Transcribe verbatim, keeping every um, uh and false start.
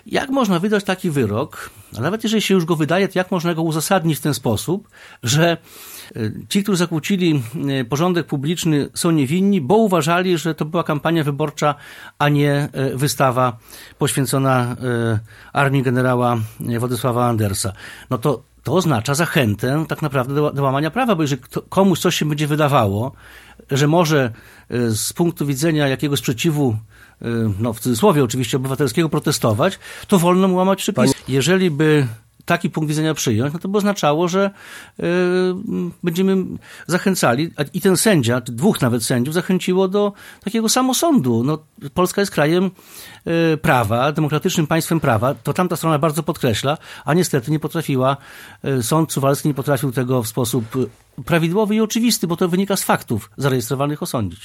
Jak można wydać taki wyrok, a nawet jeżeli się już go wydaje, to jak można go uzasadnić w ten sposób, że ci, którzy zakłócili porządek publiczny, są niewinni, bo uważali, że to była kampania wyborcza, a nie wystawa poświęcona armii generała Władysława Andersa. No to to oznacza zachętę tak naprawdę do, do łamania prawa, bo jeżeli komuś coś się będzie wydawało, że może z punktu widzenia jakiegoś sprzeciwu, no w cudzysłowie oczywiście obywatelskiego, protestować, to wolno mu łamać przepisy. Pani... Jeżeli by taki punkt widzenia przyjąć, no to by oznaczało, że y, będziemy zachęcali, a i ten sędzia, dwóch nawet sędziów zachęciło do takiego samosądu. No, Polska jest krajem y, prawa, demokratycznym państwem prawa, to tamta strona bardzo podkreśla, a niestety nie potrafiła, y, sąd suwalski nie potrafił tego w sposób prawidłowy i oczywisty, bo to wynika z faktów zarejestrowanych, osądzić.